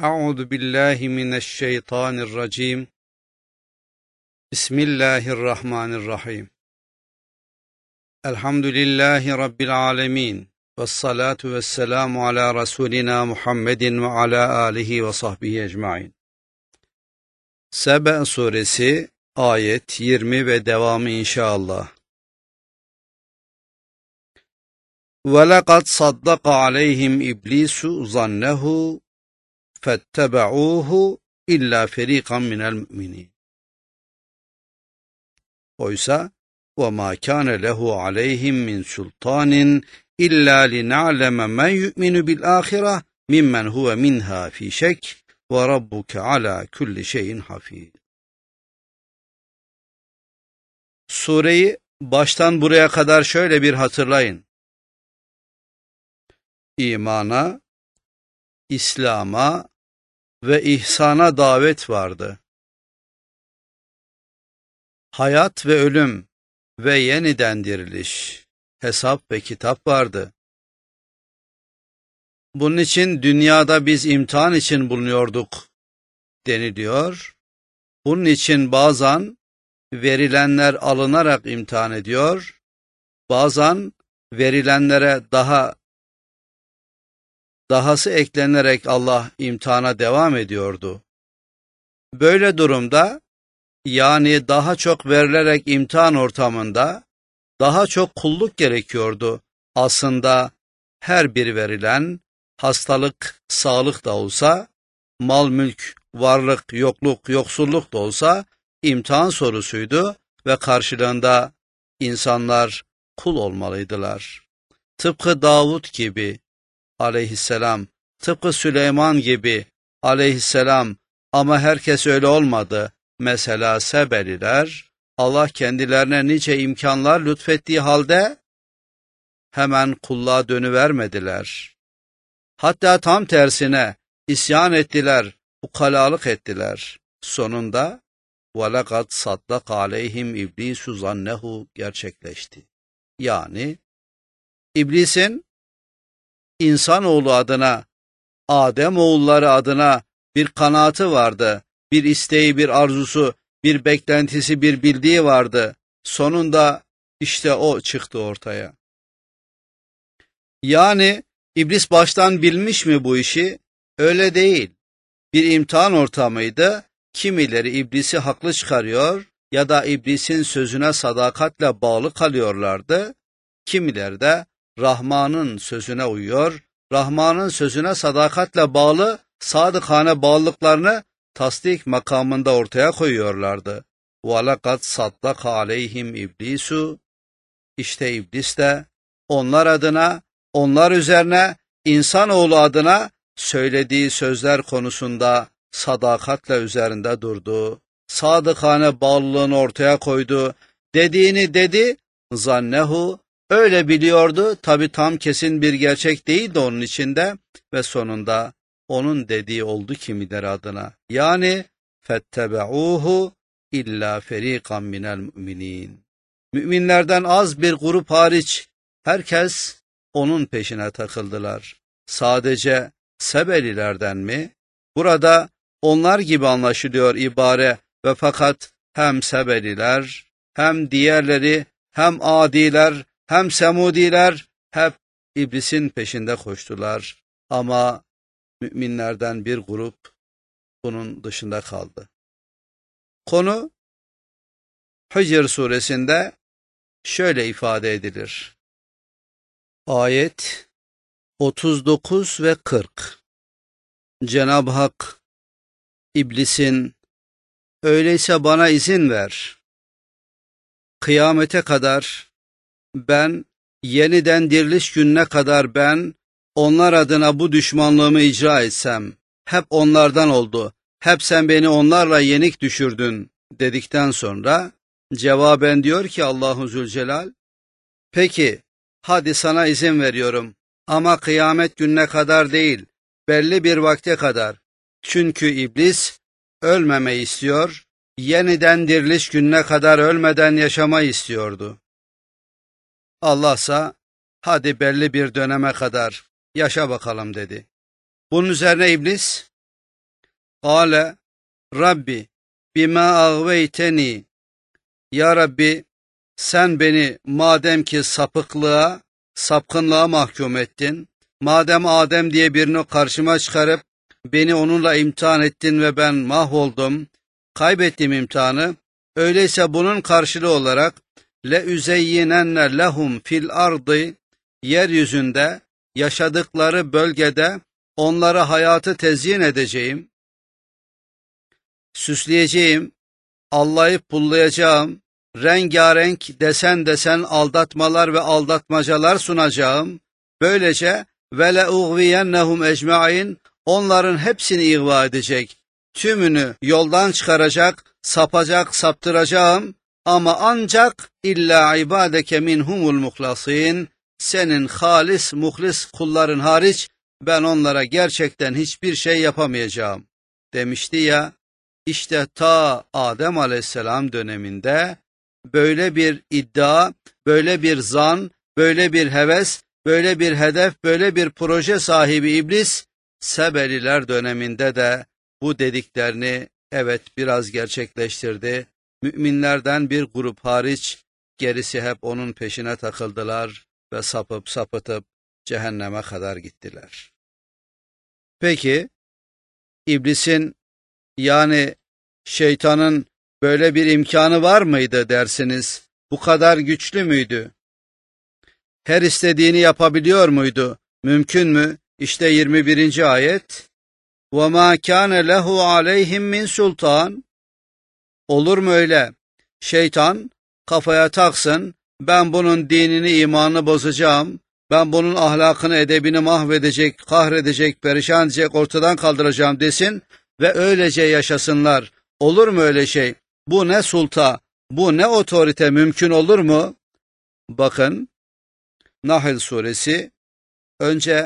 Euzu billahi mineşşeytanirracim. Bismillahirrahmanirrahim. Elhamdülillahi Rabbil alemin. Vessalatu vesselamu ala Resulina Muhammedin ve ala alihi ve sahbihi ecmain. Sebe suresi ayet 20 ve devamı inşallah. وَلَقَدْ صَدَّقَ عَلَيْهِمْ إِبْلِيسُ ظَنَّهُ فَاتَّبَعُوهُ إِلَّا فَرِيقًا مِنَ الْمُؤْمِنِينَ. Oysa وَمَا كَانَ لَهُ عَلَيْهِمْ مِنْ سُلْطَانٍ إِلَّا لِنَعْلَمَ مَنْ يُؤْمِنُ بِالْآخِرَةِ مِمَّنْ هُوَ مِنْهَا فِي شَكٍّ وَرَبُّكَ عَلَى كُلِّ شَيْءٍ حَفِيظٌ. Sureyi baştan buraya kadar şöyle bir hatırlayın. İmana, İslam'a ve ihsana davet vardı. Hayat ve ölüm ve yeniden diriliş, hesap ve kitap vardı. Bunun için dünyada biz imtihan için bulunuyorduk deniliyor. Bunun için bazen verilenler alınarak imtihan ediyor, bazen verilenlere dahası eklenerek Allah imtihana devam ediyordu. Böyle durumda, yani daha çok verilerek imtihan ortamında daha çok kulluk gerekiyordu. Aslında her bir verilen, hastalık, sağlık da olsa, mal mülk, varlık, yokluk, yoksulluk da olsa imtihan sorusuydu ve karşılığında insanlar kul olmalıydılar. Tıpkı Davud gibi aleyhisselam, tıpkı Süleyman gibi aleyhisselam, ama herkes öyle olmadı. Mesela Sebeliler, Allah kendilerine nice imkanlar lütfettiği halde hemen kulluğa dönüvermediler. Hatta tam tersine isyan ettiler, ukalalık ettiler. Sonunda وَلَقَدْ صَدَّقَ عَلَيْهِمْ إِبْلِيسُ ظَنَّهُ gerçekleşti. Yani İblisin insanoğlu adına, Adem oğulları adına bir kanaati vardı, bir isteği, bir arzusu, bir beklentisi, bir bildiği vardı. Sonunda işte o çıktı ortaya. Yani İblis baştan bilmiş mi bu işi? Öyle değil. Bir imtihan ortamıydı. Kimileri İblisi haklı çıkarıyor ya da İblisin sözüne sadakatle bağlı kalıyorlardı. Kimileri de Rahman'ın sözüne uyuyor, Rahman'ın sözüne sadakatle bağlı, sadıkane bağlılıklarını tasdik makamında ortaya koyuyorlardı. وَلَقَدْ صَدَّقَ عَلَيْهِمْ İblisu. İşte İblis de onlar adına, onlar üzerine, insanoğlu adına söylediği sözler konusunda sadakatle üzerinde durdu. Sadıkane bağlılığını ortaya koydu. Dediğini dedi, zannehu, öyle biliyordu. Tabi tam kesin bir gerçek değildi onun içinde ve sonunda onun dediği oldu kimileri adına. Yani fettebe'uhu illa feriqan minel mu'minin. Müminlerden az bir grup hariç herkes onun peşine takıldılar. Sadece Sebelilerden mi? Burada onlar gibi anlaşılıyor ibare ve fakat hem Sebeliler, hem diğerleri, hem Adiler, hem Semudiler hep İblisin peşinde koştular. Ama müminlerden bir grup bunun dışında kaldı. Konu Hicr suresinde şöyle ifade edilir. Ayet 39 ve 40. Cenab-ı Hak İblisin öyleyse bana izin ver. Kıyamete kadar ben, yeniden diriliş gününe kadar ben onlar adına bu düşmanlığımı icra etsem, hep onlardan oldu, hep sen beni onlarla yenik düşürdün dedikten sonra cevaben diyor ki Allahu Zülcelal, peki hadi sana izin veriyorum ama kıyamet gününe kadar değil, belli bir vakte kadar. Çünkü İblis ölmemeyi istiyor, yeniden diriliş gününe kadar ölmeden yaşamayı istiyordu. Allah'sa hadi belli bir döneme kadar yaşa bakalım dedi. Bunun üzerine İblis Kâle Rabbi bima ağveyteni. Ya Rabbi, sen beni madem ki sapkınlığa mahkum ettin, madem Adem diye birini karşıma çıkarıp beni onunla imtihan ettin ve ben mahvoldum, kaybettim imtihanı, öyleyse bunun karşılığı olarak le lehum fil ardı, yeryüzünde yaşadıkları bölgede onlara hayatı tezyin edeceğim, süsleyeceğim, allayıp pullayacağım, rengarenk desen desen aldatmalar ve aldatmacalar sunacağım. Böylece ve le uğviyennehum ecmaîn, onların hepsini ihva edecek, tümünü yoldan çıkaracak, saptıracağım ama ancak illa ibadeke minhumul muhlasin, senin halis muhlis kulların hariç ben onlara gerçekten hiçbir şey yapamayacağım demişti ya. İşte ta Adem Aleyhisselam döneminde böyle bir iddia, böyle bir zan, böyle bir heves, böyle bir hedef, böyle bir proje sahibi iblis, Sebeliler döneminde de bu dediklerini evet biraz gerçekleştirdi. Müminlerden bir grup hariç gerisi hep onun peşine takıldılar ve sapıtıp cehenneme kadar gittiler. Peki iblisin, yani şeytanın böyle bir imkanı var mıydı dersiniz? Bu kadar güçlü müydü? Her istediğini yapabiliyor muydu? Mümkün mü? İşte 21. ayet. وَمَا كَانَ لَهُ عَلَيْهِمْ مِنْ sultan. Olur mu öyle? Şeytan kafaya taksın, ben bunun dinini, imanını bozacağım, ben bunun ahlakını, edebini mahvedecek, kahredecek, perişan edecek, ortadan kaldıracağım desin ve öylece yaşasınlar. Olur mu öyle şey? Bu ne sulta, bu ne otorite, mümkün olur mu? Bakın, Nahl suresi, önce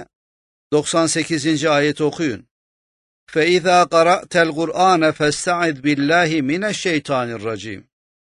98. ayeti okuyun. فَاِذَا قَرَأْتَ الْقُرْآنَ فَاسْتَعِذْ بِاللّٰهِ مِنَ الشَّيْطَانِ الرَّجِيمِ.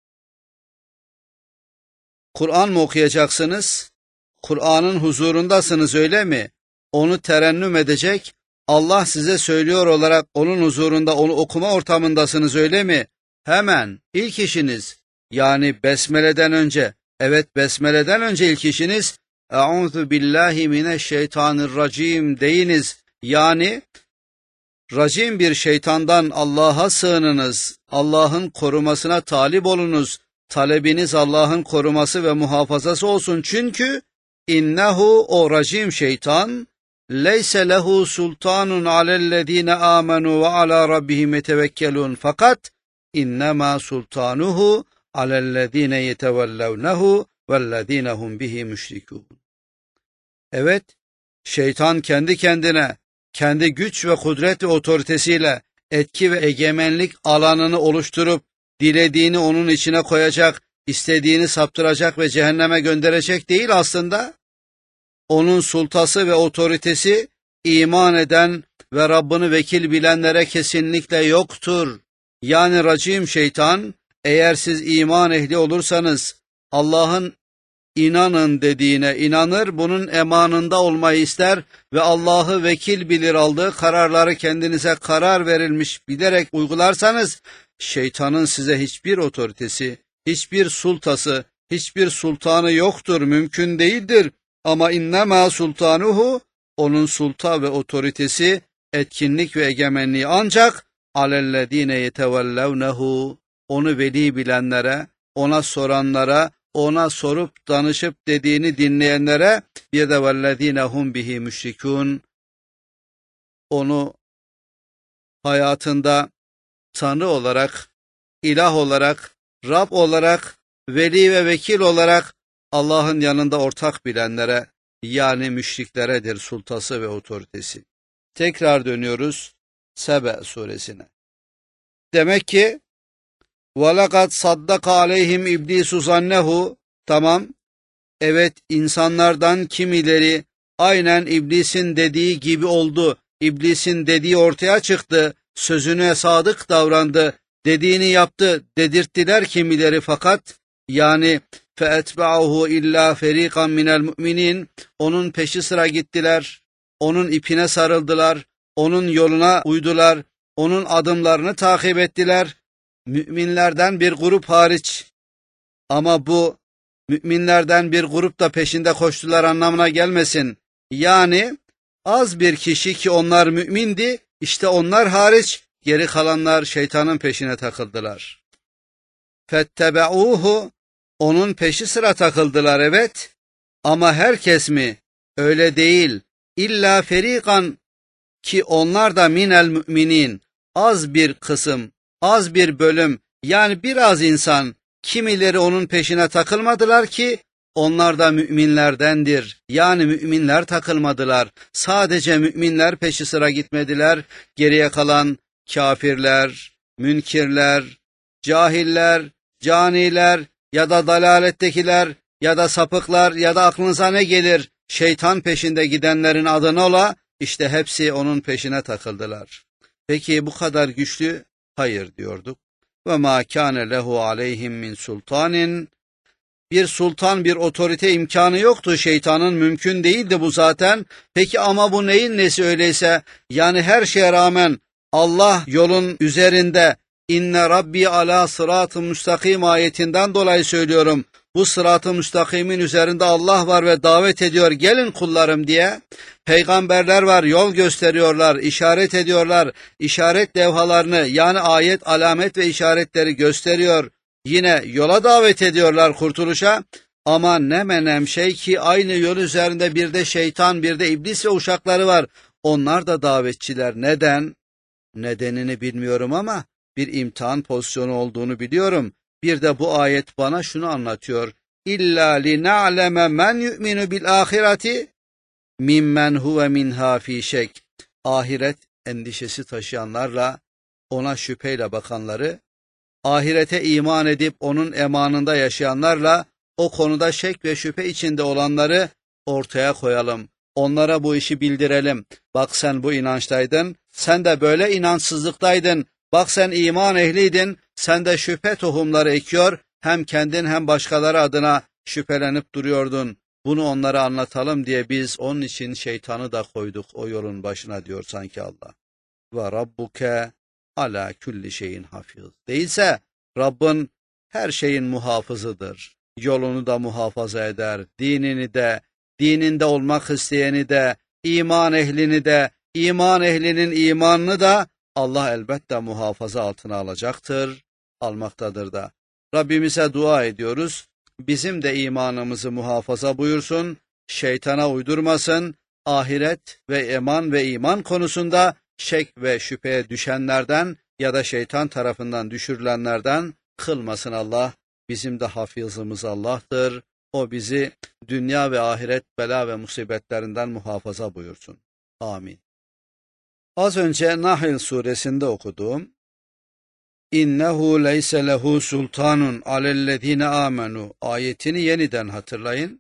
Kur'an mı okuyacaksınız? Kur'an'ın huzurundasınız öyle mi? Onu terennüm edecek, Allah size söylüyor olarak onun huzurunda, onu okuma ortamındasınız öyle mi? Hemen ilk işiniz, yani besmeleden önce, evet besmeleden önce ilk işiniz, Eûzu billahi mineşşeytanirracim deyiniz. Yani racim bir şeytandan Allah'a sığınınız, Allah'ın korumasına talip olunuz, talebiniz Allah'ın koruması ve muhafazası olsun. Çünkü innehu, o racim şeytan, leyse lehu sultanun alellezine amenu ve ala rabbihim yetevekkelun, fakat innema sultanuhu alellezine yetevellevnehu vellezine hum bihi müşrikun. Evet, şeytan kendi kendine, kendi güç ve kudret ve otoritesiyle etki ve egemenlik alanını oluşturup dilediğini onun içine koyacak, istediğini saptıracak ve cehenneme gönderecek değil aslında. Onun sultası ve otoritesi iman eden ve Rabbini vekil bilenlere kesinlikle yoktur. Yani racim şeytan, eğer siz iman ehli olursanız Allah'ın inanın dediğine inanır, bunun emanında olmayı ister ve Allah'ı vekil bilir, aldığı kararları kendinize karar verilmiş bilerek uygularsanız, şeytanın size hiçbir otoritesi, hiçbir sultası, hiçbir sultanı yoktur, mümkün değildir. Ama innema sultanuhu, onun sulta ve otoritesi, etkinlik ve egemenliği ancak alellezine yetevellevnehu, onu veli bilenlere, ona soranlara, ona sorup danışıp dediğini dinleyenlere, bir de vellezine hum bihi müşrikun, onu hayatında Tanrı olarak, ilah olarak, Rab olarak, veli ve vekil olarak Allah'ın yanında ortak bilenlere, yani müşrikleredir sultası ve otoritesi. Tekrar dönüyoruz Sebe suresine. Demek ki وَلَقَدْ صَدَّقَ عَلَيْهِمْ اِبْلِيسُ زَنَّهُ. Tamam, evet, insanlardan kimileri aynen iblisin dediği gibi oldu. İblisin dediği ortaya çıktı, sözüne sadık davrandı, dediğini yaptı dedirttiler kimileri, fakat yani فَاَتْبَعُهُ اِلَّا فَر۪يقًا مِنَ الْمُؤْمِنِينَ, onun peşi sıra gittiler, onun ipine sarıldılar, onun yoluna uydular. onun adımlarını takip ettiler. Müminlerden bir grup hariç. Ama bu müminlerden bir grup da peşinde koştular anlamına gelmesin. Yani az bir kişi ki onlar mümindi, işte onlar hariç geri kalanlar şeytanın peşine takıldılar. Fettebe'uhu, onun peşi sıra takıldılar, evet. Ama herkes mi? Öyle değil. İlla ferikan, ki onlar da minel müminin, az bir kısım, az bir bölüm, yani biraz insan, kimileri onun peşine takılmadılar ki onlar da müminlerdendir. Yani müminler takılmadılar. Sadece müminler peşi sıra gitmediler. Geriye kalan kafirler, münkirler, cahiller, caniler ya da dalalettekiler ya da sapıklar ya da aklınıza ne gelir? Şeytan peşinde gidenlerin adını ola, işte hepsi onun peşine takıldılar. Peki bu kadar güçlü? Hayır diyorduk. Ve ma kâne lehu aleyhim min sultanin. Bir sultan, bir otorite imkanı yoktu şeytanın, mümkün değildi bu zaten. Peki ama bu neyin nesi öyleyse? Yani her şeye rağmen Allah yolun üzerinde, inne rabbi ala sırat-ı müstakim ayetinden dolayı söylüyorum. Bu sırat-ı müstakimin üzerinde Allah var ve davet ediyor, gelin kullarım diye. Peygamberler var, yol gösteriyorlar, işaret ediyorlar. İşaret levhalarını, yani ayet, alamet ve işaretleri gösteriyor. Yine yola davet ediyorlar, kurtuluşa. Ama ne menem şey ki aynı yol üzerinde bir de şeytan, bir de iblis ve uşakları var. Onlar da davetçiler. Neden? Nedenini bilmiyorum ama bir imtihan pozisyonu olduğunu biliyorum. Bir de bu ayet bana şunu anlatıyor. İlla lina'leme men yu'minu bil ahireti mimmen huve minha fi şek. Ahiret endişesi taşıyanlarla, ona şüpheyle bakanları, ahirete iman edip onun emanında yaşayanlarla o konuda şek ve şüphe içinde olanları ortaya koyalım. Onlara bu işi bildirelim. Bak sen bu inançtaydın, sen de böyle inançsızlıktaydın. Bak sen iman ehliydin, sen de şüphe tohumları ekiyor, hem kendin hem başkaları adına şüphelenip duruyordun. Bunu onlara anlatalım diye biz onun için şeytanı da koyduk o yolun başına diyor sanki Allah. Ve rabbuke ala külli şeyin hafiz. Değilse Rabbin her şeyin muhafızıdır. Yolunu da muhafaza eder, dinini de, dininde olmak isteyeni de, iman ehlini de, iman ehlinin imanını da Allah elbette muhafaza altına alacaktır, almaktadır da. Rabbimize dua ediyoruz, bizim de imanımızı muhafaza buyursun, şeytana uydurmasın, ahiret ve eman ve iman konusunda şek ve şüpheye düşenlerden ya da şeytan tarafından düşürülenlerden kılmasın Allah. Bizim de hafızımız Allah'tır. O bizi dünya ve ahiret bela ve musibetlerinden muhafaza buyursun. Amin. Az önce Nahl suresinde okuduğum İnnehu leyse lehu sultanun alellezine amenu ayetini yeniden hatırlayın.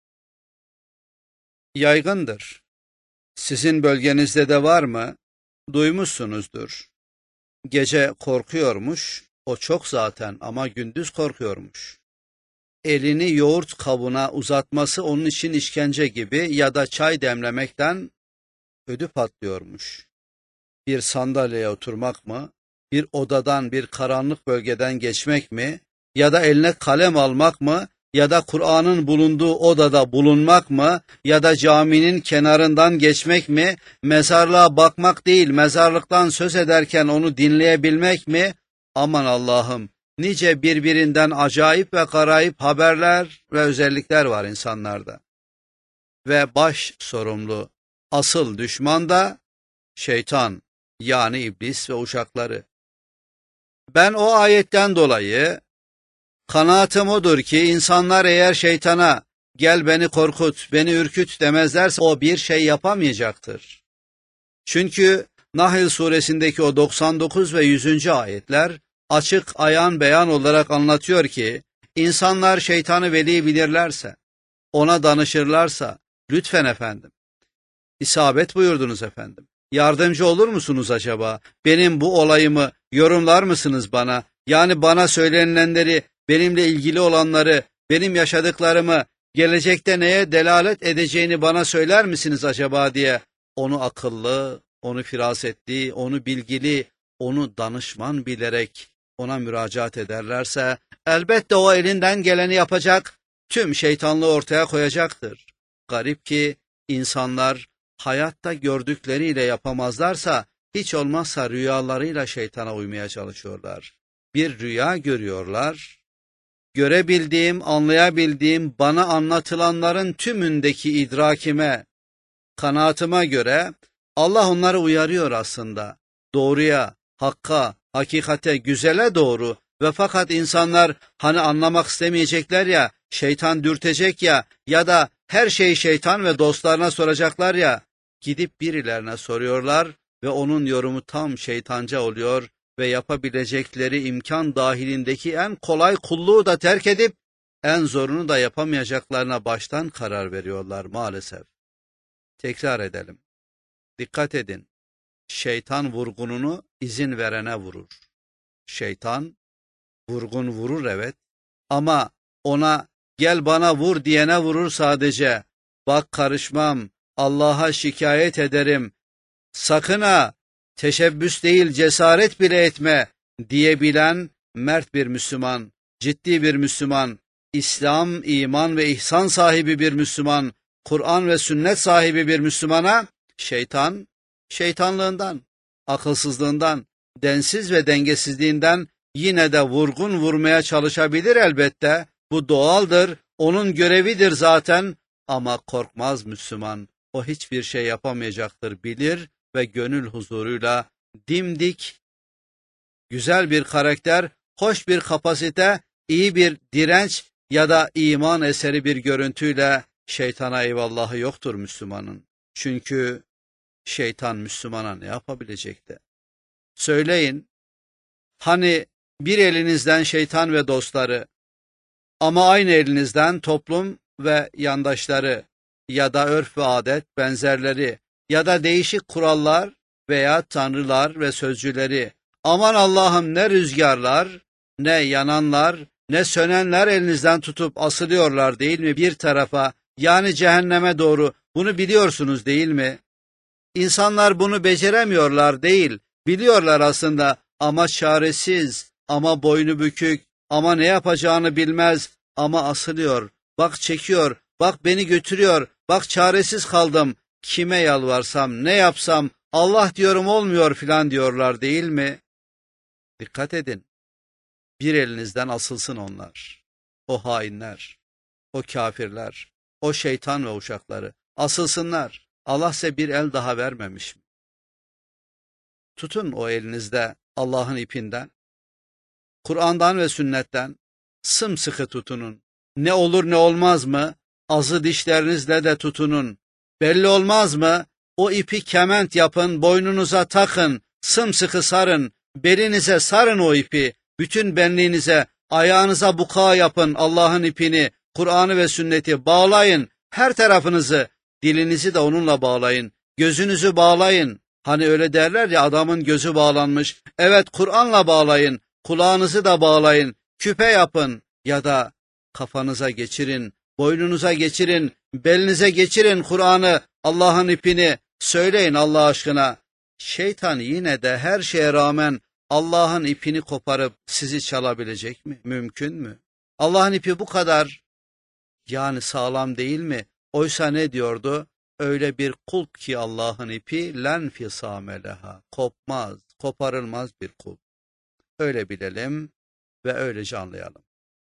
Yaygındır. Sizin bölgenizde de var mı? Duymuşsunuzdur. Gece korkuyormuş, o çok zaten, ama gündüz korkuyormuş. Elini yoğurt kabına uzatması onun için işkence gibi ya da çay demlemekten ödü patlıyormuş. Bir sandalyeye oturmak mı, bir odadan, bir karanlık bölgeden geçmek mi, ya da eline kalem almak mı, ya da Kur'an'ın bulunduğu odada bulunmak mı, ya da caminin kenarından geçmek mi, mezarlığa bakmak değil, mezarlıktan söz ederken onu dinleyebilmek mi? Aman Allah'ım, nice birbirinden acayip ve garayip haberler ve özellikler var insanlarda. Ve baş sorumlu, asıl düşman da şeytan, yani iblis ve uşakları. Ben o ayetten dolayı kanaatim odur ki insanlar eğer şeytana gel beni korkut, beni ürküt demezlerse o bir şey yapamayacaktır. Çünkü Nahl suresindeki o 99 ve 100. ayetler açık ayan beyan olarak anlatıyor ki insanlar şeytanı veli bilirlerse, ona danışırlarsa, lütfen efendim, isabet buyurdunuz efendim. Yardımcı olur musunuz acaba? Benim bu olayımı yorumlar mısınız bana? Yani bana söylenilenleri, benimle ilgili olanları, benim yaşadıklarımı, gelecekte neye delalet edeceğini bana söyler misiniz acaba diye onu akıllı, onu firasetli, onu bilgili, onu danışman bilerek ona müracaat ederlerse, elbette o elinden geleni yapacak, tüm şeytanlığı ortaya koyacaktır. Garip ki insanlar hayatta gördükleriyle yapamazlarsa, hiç olmazsa rüyalarıyla şeytana uymaya çalışıyorlar. Bir rüya görüyorlar, görebildiğim, anlayabildiğim, bana anlatılanların tümündeki idrakime, kanaatıma göre Allah onları uyarıyor aslında. Doğruya, hakka, hakikate, güzele doğru ve fakat insanlar hani anlamak istemeyecekler ya, şeytan dürtecek ya ya da her şeyi şeytan ve dostlarına soracaklar ya, gidip birilerine soruyorlar ve onun yorumu tam şeytanca oluyor ve yapabilecekleri imkan dahilindeki en kolay kulluğu da terk edip en zorunu da yapamayacaklarına baştan karar veriyorlar maalesef. Tekrar edelim. Dikkat edin. Şeytan vurgununu izin verene vurur. Şeytan vurgun vurur evet ama ona gel bana vur diyene vurur sadece. Bak karışmam, Allah'a şikayet ederim, sakın ha, teşebbüs değil cesaret bile etme diyebilen mert bir Müslüman, ciddi bir Müslüman, İslam, iman ve ihsan sahibi bir Müslüman, Kur'an ve sünnet sahibi bir Müslümana şeytan, şeytanlığından, akılsızlığından, densiz ve dengesizliğinden yine de vurgun vurmaya çalışabilir elbette. Bu doğaldır, onun görevidir zaten ama korkmaz Müslüman. O hiçbir şey yapamayacaktır bilir ve gönül huzuruyla dimdik, güzel bir karakter, hoş bir kapasite, iyi bir direnç ya da iman eseri bir görüntüyle şeytana eyvallahı yoktur Müslümanın. Çünkü şeytan Müslümana ne yapabilecekti? Söyleyin, hani bir elinizden şeytan ve dostları ama aynı elinizden toplum ve yandaşları ya da örf ve adet benzerleri ya da değişik kurallar veya tanrılar ve sözcüleri, aman Allah'ım ne rüzgarlar, ne yananlar, ne sönenler elinizden tutup asılıyorlar değil mi bir tarafa, yani cehenneme doğru, bunu biliyorsunuz değil mi? İnsanlar bunu beceremiyorlar değil, biliyorlar aslında ama çaresiz, ama boynu bükük, ama ne yapacağını bilmez, ama asılıyor, bak çekiyor, bak beni götürüyor, bak çaresiz kaldım, kime yalvarsam, ne yapsam, Allah diyorum olmuyor filan diyorlar değil mi? Dikkat edin, bir elinizden asılsın onlar, o hainler, o kafirler, o şeytan ve uşakları, asılsınlar. Allah size bir el daha vermemiş mi? Tutun o elinizde Allah'ın ipinden, Kur'an'dan ve sünnetten sımsıkı tutunun. Ne olur ne olmaz mı? Azı dişlerinizle de tutunun. Belli olmaz mı? O ipi kement yapın, boynunuza takın, sımsıkı sarın, belinize sarın o ipi, bütün benliğinize, ayağınıza buka yapın Allah'ın ipini, Kur'an'ı ve sünneti bağlayın, her tarafınızı, dilinizi de onunla bağlayın, gözünüzü bağlayın. Hani öyle derler ya adamın gözü bağlanmış. Evet Kur'an'la bağlayın, kulağınızı da bağlayın, küpe yapın ya da kafanıza geçirin, boynunuza geçirin, belinize geçirin Kur'an'ı, Allah'ın ipini, söyleyin Allah aşkına. Şeytan yine de her şeye rağmen Allah'ın ipini koparıp sizi çalabilecek mi? Mümkün mü? Allah'ın ipi bu kadar yani sağlam değil mi? Oysa ne diyordu? Öyle bir kulp ki Allah'ın ipi len fisame leha, kopmaz, koparılmaz bir kulp. Öyle bilelim ve öylece anlayalım.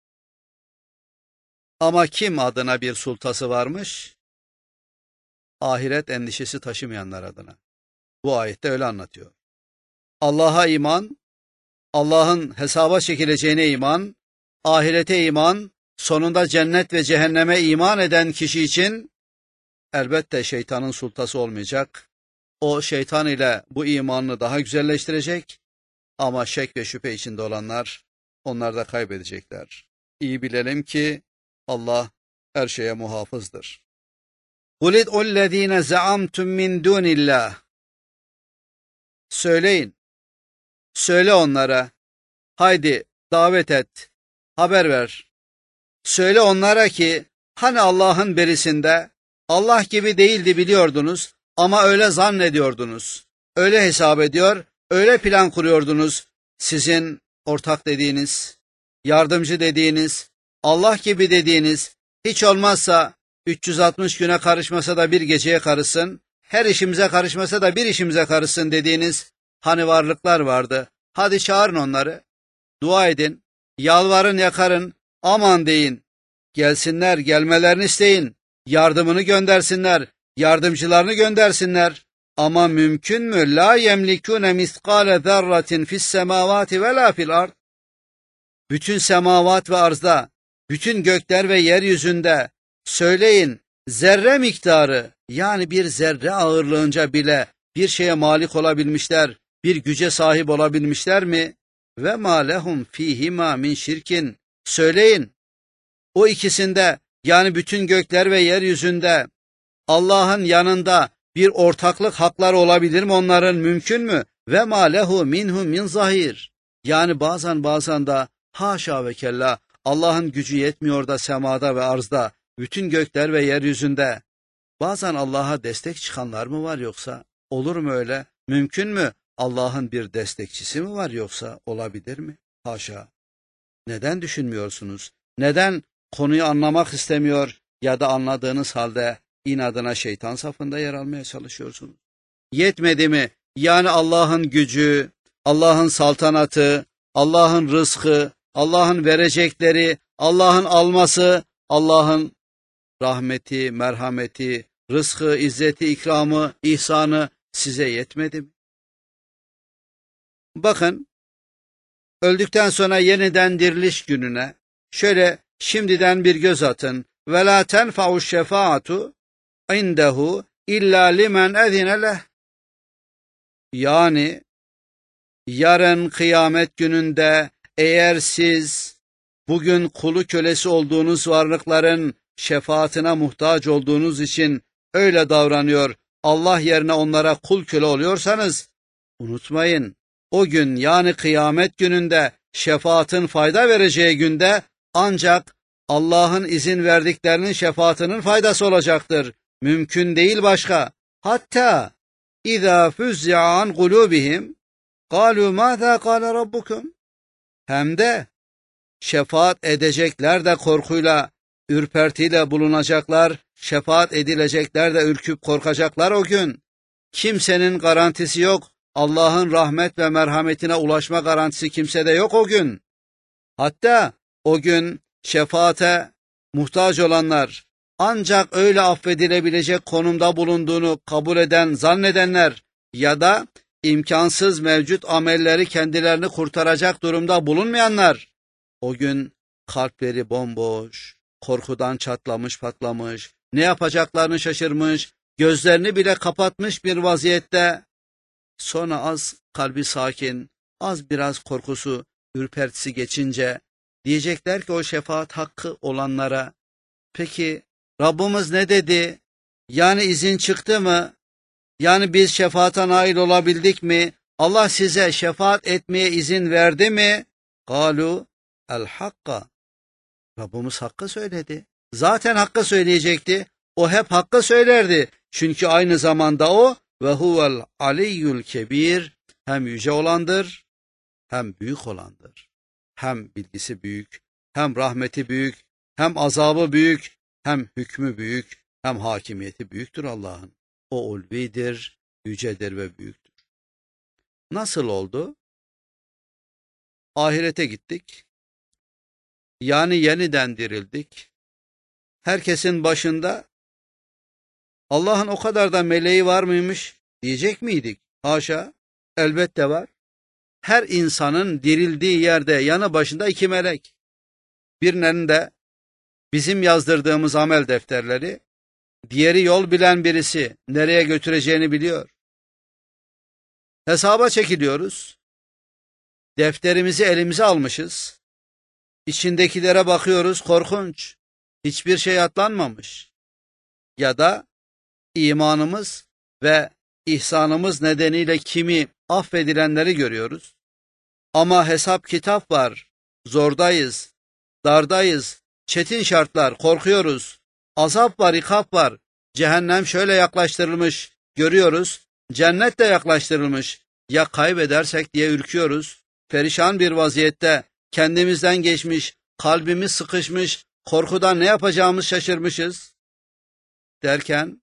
Ama kim adına bir sultası varmış? Ahiret endişesi taşımayanlar adına. Bu ayette öyle anlatıyor. Allah'a iman, Allah'ın hesaba çekileceğine iman, ahirete iman, sonunda cennet ve cehenneme iman eden kişi için elbette şeytanın sultası olmayacak. O şeytan ile bu imanını daha güzelleştirecek ama şek ve şüphe içinde olanlar onlar da kaybedecekler. İyi bilelim ki Allah her şeye muhafızdır. قُلِ ادْعُوا الَّذ۪ينَ زَعَمْتُمْ مِنْ دُونِ اللّٰهِ Söyleyin, söyle onlara, haydi davet et, haber ver. Söyle onlara ki, hani Allah'ın berisinde, Allah gibi değildi biliyordunuz ama öyle zannediyordunuz. Öyle hesap ediyor, öyle plan kuruyordunuz. Sizin ortak dediğiniz, yardımcı dediğiniz, Allah gibi dediğiniz, hiç olmazsa 360 güne karışmasa da bir geceye karışsın, her işimize karışmasa da bir işimize karışsın dediğiniz hani varlıklar vardı. Hadi çağırın onları, dua edin, yalvarın yakarın, aman deyin, gelsinler, gelmelerini isteyin, yardımını göndersinler, yardımcılarını göndersinler. Ama mümkün mü? La yemlikune miskale zerratin fis semavati ve la fil ard. Bütün semavat ve arzda, bütün gökler ve yeryüzünde söyleyin, zerre miktarı, yani bir zerre ağırlığınca bile bir şeye malik olabilmişler, bir güce sahip olabilmişler mi? Ve ma lehum fihima min şirkin. Söyleyin, o ikisinde, yani bütün gökler ve yeryüzünde Allah'ın yanında bir ortaklık hakları olabilir mi onların, mümkün mü? Ve ma lehu minhum min zahir. Yani bazen da haşa ve kella, Allah'ın gücü yetmiyor da semada ve arzda, bütün gökler ve yeryüzünde. Bazen Allah'a destek çıkanlar mı var yoksa? Olur mu öyle? Mümkün mü? Allah'ın bir destekçisi mi var yoksa? Olabilir mi? Haşa. Neden düşünmüyorsunuz? Neden konuyu anlamak istemiyor ya da anladığınız halde inadına şeytan safında yer almaya çalışıyorsunuz? Yetmedi mi? Yani Allah'ın gücü, Allah'ın saltanatı, Allah'ın rızkı, Allah'ın verecekleri, Allah'ın alması, Allah'ın rahmeti, merhameti, rızkı, izzeti, ikramı, ihsanı size yetmedi mi? Bakın, öldükten sonra yeniden diriliş gününe şöyle şimdiden bir göz atın. Ve la tenfa'u şefaatu indehu illa limen ezine leh. Yani yarın kıyamet gününde eğer siz bugün kulu kölesi olduğunuz varlıkların şefaatine muhtaç olduğunuz için öyle davranıyor, Allah yerine onlara kul köle oluyorsanız, unutmayın, o gün, yani kıyamet gününde, şefaatin fayda vereceği günde ancak Allah'ın izin verdiklerinin şefaatinin faydası olacaktır. Mümkün değil başka. Hatta İzâ füzzi'a an kulûbihim kâlû mâzâ kâle rabbukum. Hem de şefaat edecekler de korkuyla, ürpertiyle bulunacaklar, şefaat edilecekler de ürküp korkacaklar o gün. Kimsenin garantisi yok. Allah'ın rahmet ve merhametine ulaşma garantisi kimsede yok o gün. Hatta o gün şefaate muhtaç olanlar, ancak öyle affedilebilecek konumda bulunduğunu kabul eden, zannedenler ya da imkansız mevcut amelleri kendilerini kurtaracak durumda bulunmayanlar, o gün kalpleri bomboş, korkudan çatlamış patlamış, ne yapacaklarını şaşırmış, gözlerini bile kapatmış bir vaziyette, sonra az kalbi sakin, az biraz korkusu, ürpertisi geçince diyecekler ki o şefaat hakkı olanlara, peki Rabbimiz ne dedi? Yani izin çıktı mı? Yani biz şefaata nail olabildik mi? Allah size şefaat etmeye izin verdi mi? Galu el hakka. Rabbimiz hakkı söyledi. Zaten hakkı söyleyecekti. O hep hakkı söylerdi. Çünkü aynı zamanda o ve huvel aliyyul kebir, hem yüce olandır, hem büyük olandır. Hem bilgisi büyük, hem rahmeti büyük, hem azabı büyük, hem hükmü büyük, hem hakimiyeti büyüktür Allah'ın. O ulvidir, yücedir ve büyüktür. Nasıl oldu? Ahirete gittik. Yani yeniden dirildik. Herkesin başında Allah'ın o kadar da meleği var mıymış diyecek miydik? Haşa, elbette var. Her insanın dirildiği yerde yanı başında 2 melek. Birinin de bizim yazdırdığımız amel defterleri, diğeri yol bilen birisi, nereye götüreceğini biliyor. Hesaba çekiliyoruz. Defterimizi elimize almışız. İçindekilere bakıyoruz, korkunç. Hiçbir şey atlanmamış. Ya da imanımız ve ihsanımız nedeniyle kimi affedilenleri görüyoruz. Ama hesap kitap var. Zordayız, dardayız, çetin şartlar, korkuyoruz. Azap var, ikap var. Cehennem şöyle yaklaştırılmış, görüyoruz. Cennet de yaklaştırılmış. Ya kaybedersek diye ürküyoruz. Perişan bir vaziyette, kendimizden geçmiş, kalbimiz sıkışmış, korkudan ne yapacağımız şaşırmışız derken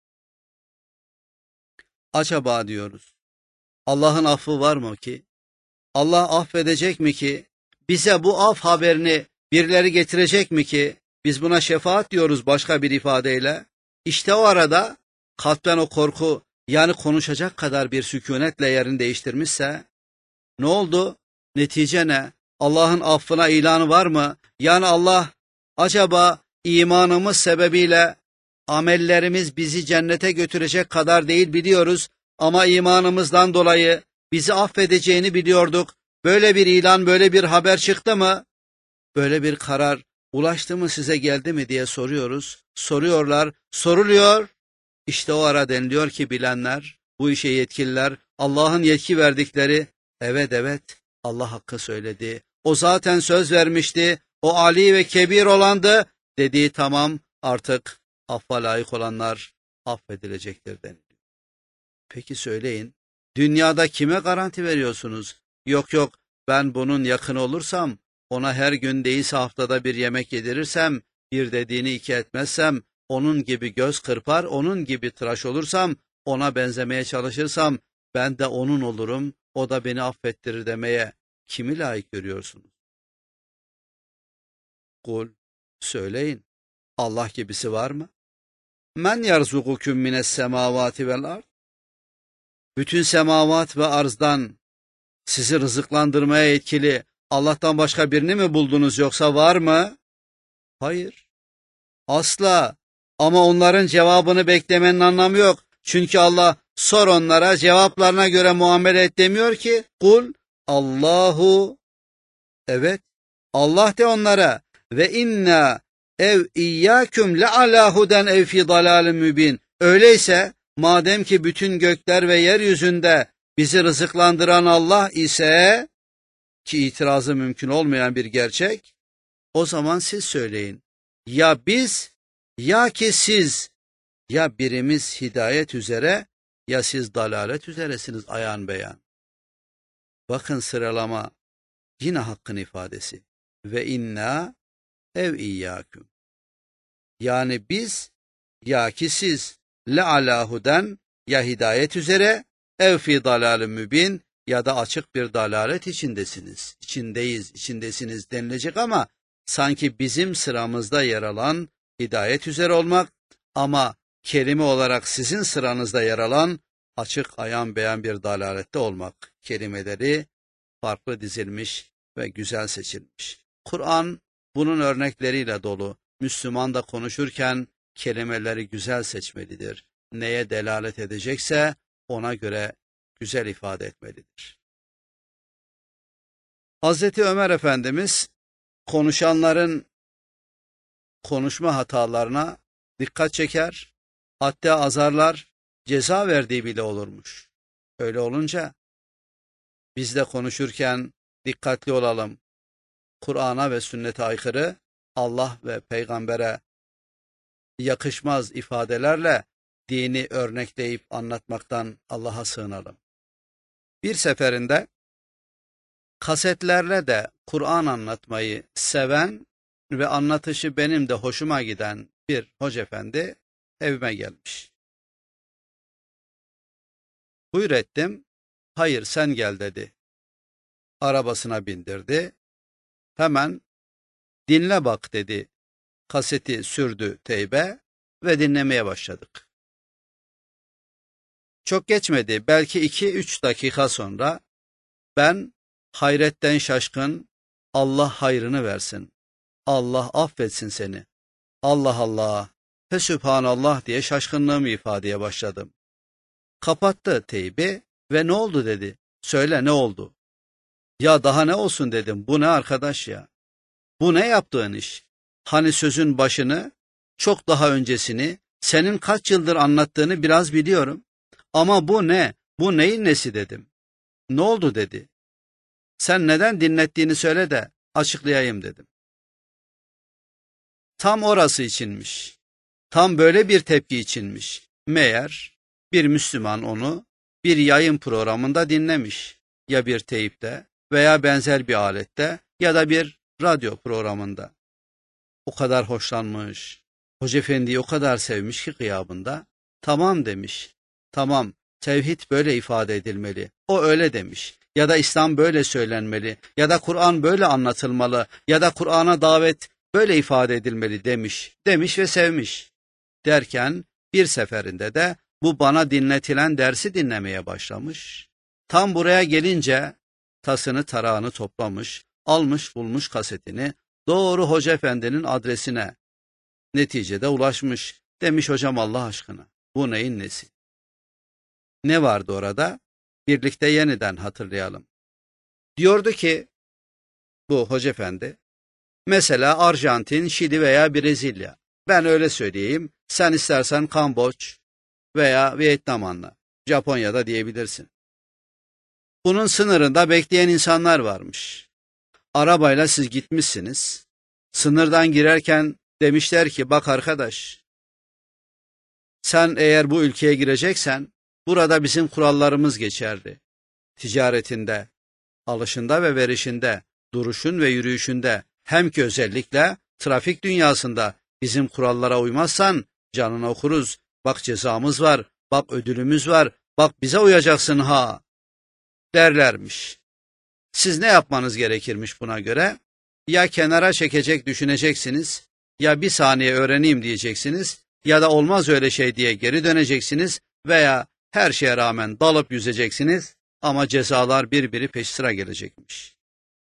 acaba diyoruz, Allah'ın affı var mı ki? Allah affedecek mi ki? Bize bu af haberini birileri getirecek mi ki? Biz buna şefaat diyoruz başka bir ifadeyle. İşte o arada kalpten o korku, yani konuşacak kadar bir sükunetle yerini değiştirmişse ne oldu? Netice ne? Allah'ın affına ilanı var mı? Yani Allah acaba imanımız sebebiyle amellerimiz bizi cennete götürecek kadar değil biliyoruz ama imanımızdan dolayı bizi affedeceğini biliyorduk. Böyle bir ilan, böyle bir haber çıktı mı? Böyle bir karar ulaştı mı, size geldi mi diye soruyoruz. Soruyorlar, soruluyor. İşte o ara deniliyor ki bilenler, bu işe yetkililer, Allah'ın yetki verdikleri, evet evet Allah hakkı söyledi. O zaten söz vermişti, o Ali ve Kebir olandı dediği tamam, artık affa layık olanlar affedilecektir deniliyor. Peki söyleyin, dünyada kime garanti veriyorsunuz? Yok yok, ben bunun yakını olursam, ona her gün değilse haftada bir yemek yedirirsem, bir dediğini iki etmezsem, onun gibi göz kırpar, onun gibi tıraş olursam, ona benzemeye çalışırsam, ben de onun olurum, o da beni affettirir demeye kimi layık görüyorsunuz? Kul, söyleyin, Allah gibisi var mı? Men yerzukukum mines semavati vel ard. Bütün semavat ve arzdan sizi rızıklandırmaya yetkili Allah'tan başka birini mi buldunuz, yoksa var mı? Hayır. Asla. Ama onların cevabını beklemenin anlamı yok. Çünkü Allah sor onlara, cevaplarına göre muamele et demiyor ki. Kul Allahu, evet Allah de onlara, ve inna ev iyyaküm le ala huden ev fi dalalin mübin. Öyleyse madem ki bütün gökler ve yeryüzünde bizi rızıklandıran Allah ise, ki itirazı mümkün olmayan bir gerçek, o zaman siz söyleyin. Ya biz, ya ki siz, ya birimiz hidayet üzere, ya siz dalalet üzeresiniz ayan beyan. Bakın sıralama, yine hakkın ifadesi. Ve inna ev iyyaküm. Yani biz, ya ki siz, le ala huden, ya hidayet üzere, ev fi dalalin mübin, ya da açık bir dalalet içindesiniz. İçindeyiz, içindesiniz denilecek ama sanki bizim sıramızda yer alan hidayet üzere olmak, ama kelime olarak sizin sıranızda yer alan açık ayan beyan bir dalalette olmak. Kelimeleri farklı dizilmiş ve güzel seçilmiş. Kur'an bunun örnekleriyle dolu. Müslüman da konuşurken kelimeleri güzel seçmelidir. Neye delalet edecekse ona göre güzel ifade etmelidir. Hazreti Ömer Efendimiz konuşanların konuşma hatalarına dikkat çeker, hatta azarlar, ceza verdiği bile olurmuş. Öyle olunca biz de konuşurken dikkatli olalım. Kur'an'a ve sünnete aykırı, Allah ve peygambere yakışmaz ifadelerle dini örnekleyip anlatmaktan Allah'a sığınalım. Bir seferinde kasetlerle de Kur'an anlatmayı seven ve anlatışı benim de hoşuma giden bir hocaefendi evime gelmiş. Buyur ettim, hayır sen gel dedi. Arabasına bindirdi, hemen dinle bak dedi. Kaseti sürdü teybe ve dinlemeye başladık. Çok geçmedi, belki 2-3 dakika sonra ben hayretten şaşkın, Allah hayrını versin, Allah affetsin seni, Allah Allah, Fesübhanallah diye şaşkınlığımı ifadeye başladım. Kapattı teybi ve ne oldu dedi. Söyle ne oldu? Ya daha ne olsun dedim, bu ne arkadaş ya? Bu ne yaptığın iş? Hani sözün başını, çok daha öncesini, senin kaç yıldır anlattığını biraz biliyorum. Ama bu ne? Bu neyin nesi dedim. Ne oldu dedi. Sen neden dinlettiğini söyle de açıklayayım dedim. Tam orası içinmiş. Tam böyle bir tepki içinmiş. Meğer bir Müslüman onu bir yayın programında dinlemiş. Ya bir teyipte veya benzer bir alette ya da bir radyo programında. O kadar hoşlanmış. Hoca Efendi'yi o kadar sevmiş ki gıyabında. Tamam demiş. Tamam, tevhid böyle ifade edilmeli. O öyle demiş. Ya da İslam böyle söylenmeli. Ya da Kur'an böyle anlatılmalı. Ya da Kur'an'a davet böyle ifade edilmeli demiş. Demiş ve sevmiş. Derken bir seferinde de bu bana dinletilen dersi dinlemeye başlamış. Tam buraya gelince tasını tarağını toplamış, almış bulmuş kasetini doğru Hoca Efendi'nin adresine neticede ulaşmış. Demiş hocam Allah aşkına bu neyin nesi? Ne vardı orada? Birlikte yeniden hatırlayalım. Diyordu ki bu Hoca Efendi, mesela Arjantin, Şili veya Brezilya. Ben öyle söyleyeyim. Sen istersen Kamboç veya Vietnam anla. Japonya'da diyebilirsin. Bunun sınırında bekleyen insanlar varmış. Arabayla siz gitmişsiniz. Sınırdan girerken demişler ki bak arkadaş, sen eğer bu ülkeye gireceksen burada bizim kurallarımız geçerli. Ticaretinde, alışında ve verişinde, duruşun ve yürüyüşünde hem ki özellikle trafik dünyasında bizim kurallara uymazsan canını okuruz. Bak cezamız var, bak ödülümüz var, bak bize uyacaksın ha derlermiş. Siz ne yapmanız gerekirmiş buna göre? Ya kenara çekecek düşüneceksiniz, ya bir saniye öğreneyim diyeceksiniz, ya da olmaz öyle şey diye geri döneceksiniz veya her şeye rağmen dalıp yüzeceksiniz ama cezalar birbiri peş sıra gelecekmiş.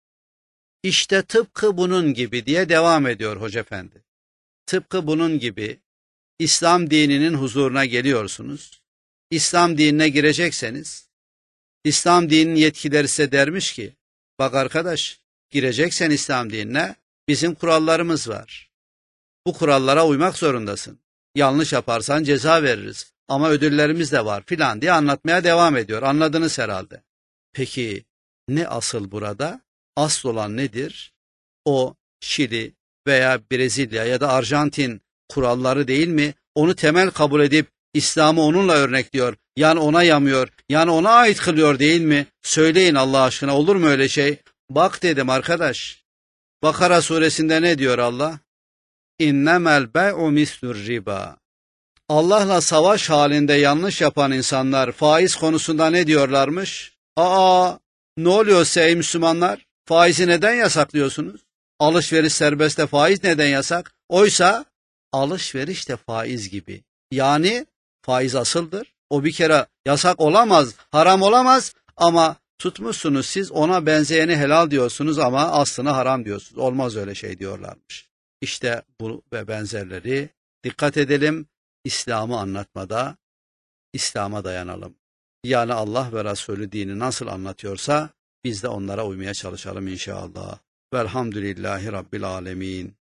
İşte tıpkı bunun gibi diye devam ediyor Hoca Efendi. Tıpkı bunun gibi İslam dininin huzuruna geliyorsunuz. İslam dinine girecekseniz, İslam dininin yetkileri size dermiş ki, bak arkadaş, gireceksen İslam dinine bizim kurallarımız var. Bu kurallara uymak zorundasın. Yanlış yaparsan ceza veririz ama ödüllerimiz de var filan diye anlatmaya devam ediyor. Anladınız herhalde. Peki ne asıl burada? Asıl olan nedir? O Şili veya Brezilya ya da Arjantin kuralları değil mi? Onu temel kabul edip İslam'ı onunla örnekliyor. Yani ona yamıyor. Yani ona ait kılıyor değil mi? Söyleyin Allah aşkına, olur mu öyle şey? Bak dedim arkadaş. Bakara suresinde ne diyor Allah? İnnemel bey'u mislur riba. Allah'la savaş halinde yanlış yapan insanlar faiz konusunda ne diyorlarmış? Aa, ne oluyor ey Müslümanlar? Faizi neden yasaklıyorsunuz? Alışveriş serbest de faiz neden yasak? Oysa alışveriş de faiz gibi. Yani faiz asıldır. O bir kere yasak olamaz, haram olamaz ama tutmuşsunuz siz ona benzeyeni helal diyorsunuz ama aslını haram diyorsunuz. Olmaz öyle şey diyorlarmış. İşte bu ve benzerleri dikkat edelim. İslam'ı anlatmada İslam'a dayanalım. Yani Allah ve Resulü dini nasıl anlatıyorsa biz de onlara uymaya çalışalım inşallah. Velhamdülillahi Rabbil alemin.